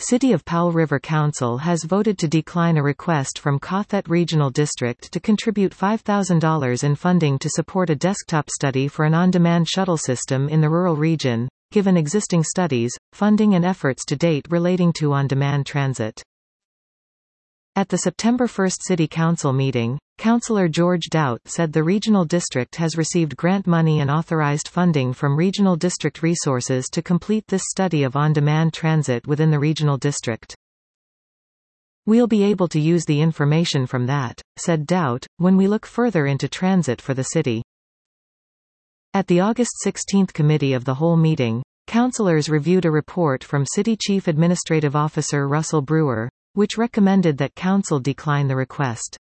City of Powell River Council has voted to decline a request from Cothet Regional District to contribute $5,000 in funding to support a desktop study for an on-demand shuttle system in the rural region, given existing studies, funding and efforts to date relating to on-demand transit. At the September 1 City Council meeting, Councillor George Doubt said the regional district has received grant money and authorized funding from regional district resources to complete this study of on-demand transit within the regional district. "We'll be able to use the information from that," said Doubt, "when we look further into transit for the city." At the August 16 Committee of the Whole meeting, councillors reviewed a report from City Chief Administrative Officer Russell Brewer, which recommended that Council decline the request.